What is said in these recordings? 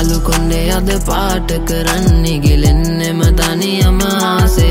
Kalu konde ada paata karanni Gilennem taniyama aase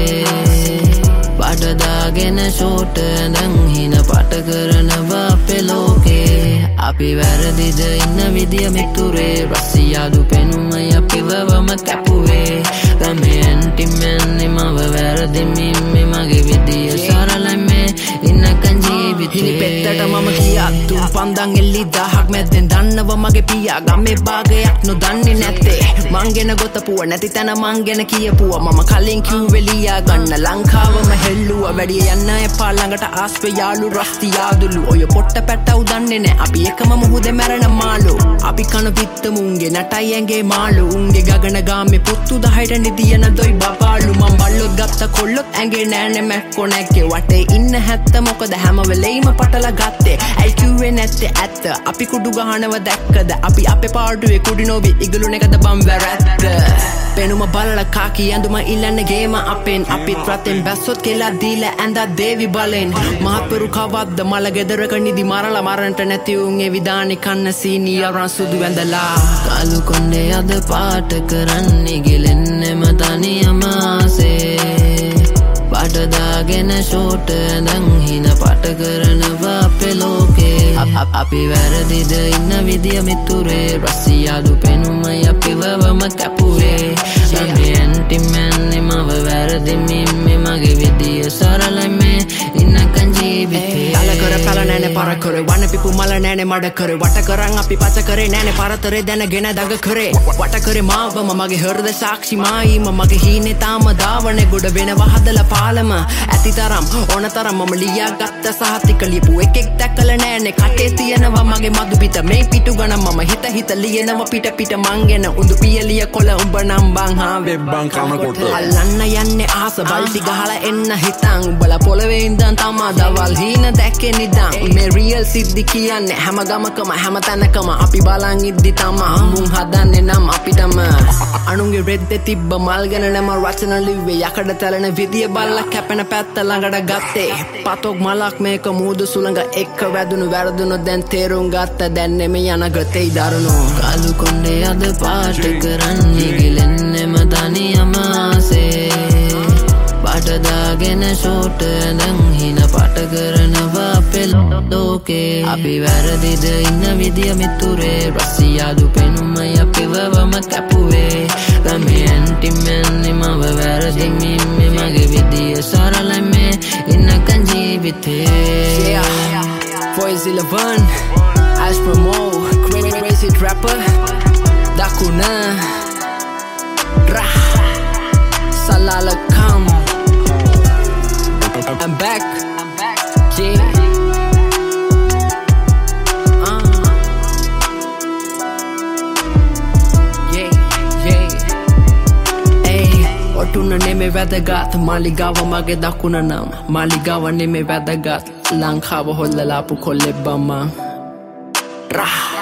Paata daagena short dan hina paata karanawa ape loke Api වැරදිද ඉන්න විදිය මිතුරේ රසියාදු පෙනුමයි අපිවවම කැපුවේ Game anti-man මව වැරදිමින් මගේ විදිය සරලයි මේ ඉන්නකන් ජීවිතේ හිනි පෙත්තට මම කියාතු පන්දන් එල්ලි 1000ක් මැද්දෙන් දන්නව මගේ පියා ගමේ භාගයක් නොදන්නේ නැත්තේ මං ගැන ගොතපුව නැති තැන මං ගැන කියපුව මම කලින් කිව්වේ ලියා ගන්න ලංකාවම හෙල්ලුවා වැඩි යන්න එපා ළඟට ආස්පේ යාළු රස්ති යාදුලු ඔය පොට්ට පැට්ටව දන්නේ නැ අපි එකම මුහුදේ මැරෙන මාළු අපි කන පිත්ත මුංගේ නටයි ඇඟේ මාළු උන්ගේ ගගන ගාමේ පුත්තු 10ට නිදියන දොයි බබාලු මං බල්ලොත් ගත්ත කොල්ලොත් ඇඟේ නෑනේ මැක්කෝ නැක්කේ වටේ ඉන්න හැත්ත මොකද හැම වෙලෙයිම පටල ගත්තේ ඇයි කිව්වේ නැත්තේ ඇත්ත අපි කුඩු ගහනව දැක්කද අපි අපේ පාඩුවේ කුඩි නොවි ඉගලුන එකද බම් වැරැද්ද පෙනුම බලලා කාකි ඇඳුම ඉල්ලන්න ගේම අපෙන් අපිත් රටෙන් බැස්සොත් කියලා දීලා ඇඳා දේවි බලෙන් මහත්වරු කවද්ද මල ගෙදරක නිදි මරලා මරන්ට නැති උන් ඒ විදානි කන්න සීනි අරන් සුදු ඇඳලා Kalu konde ada paata karanni Gilennem taniyama aase Paata daagena short dan hina paata karanawa ape loke Api වැරදිද ඉන්න විදිය මිතුරේ රසියාදු පෙනුමයි අපිවවම කැපුවේ Game anti-man මව වැරදිමින් මගේ විදිය සරලයි මේ ඉන්නකන් ජීවිතේ Dala kara pala nෑනේ para kare වන පිපු මල නෑනේ මඩ කර වට කරන් අපි පච කරේ නෑනේ පරතරේ දැනගෙන දඟ කරේ වට කරේ මාවම මගේ හෘද සාක්ෂි මායිම මගේ හීනේ තාම දාවනේ ගොඩ වෙනවා හදලා පාලම ඇතිතරම් ඕනතරම් මම ලියා ගත්ත සහතික ලියපු එකෙක් දැකලා නෑනේ කටේ තියනවා මගේ මදු පිට මේ පිටු ගණ මම හිත ලියනවා පිට පිට මං ගැන උඳු පියලිය කොළ උඹ නම් බං හා වෙබ්බං කනකොට අල්ලන්න යන්නේ ආස බල්ටි ගහලා එන්න හිතන් උඹලා පොළවේ ඉඳන් තමා දවල් හීන දැක්කේ නිදන් මේ රියල් සිද්ධි කියන්නේ හැම ගමකම හැම තැනකම අපි බලන් ඉද්දි තමා මුන් හදන්නේ නම් අපිටම අනුන්ගේ රෙද්දේ තිබ්බ මල් ගැන නම රචන ලිව්වේ යකඩ තැලෙන විදිය බල්ලා කැපෙන පැත්ත ළඟට ගත්තේ පතොක් මලක් මේක මූදු සුළඟ එක්ක වැදුණු වැරදුණු දැන් තේරුම් ගත්ත දැන් නෙමෙ යන ගතේ දරුණු Kalu konde ada paata karanni Gilennem taniyama aase Paata daagena short dan hina paata karanawa ape loke Api වැරදිද ඉන්න විදිය මිතුරේ රසියාදු පෙනුමයි අපිවවම කැපුවේ Game anti-man මව වැරදිමින් මගේ විදිය සරලයි මේ ඉන්නකන් ජීවිතේ Voice 11 Ash Promo Crazy Rapper Dakuna Rah Salala come I'm back Yeah ඔටුන නෙමේ වැදගත් මාලිගාව මගේ දකුණ නම් මාලිගාව නෙමේ වැදගත් ලංකාව හොල්ලලාපු කොල්ලෙක් බම්මා රා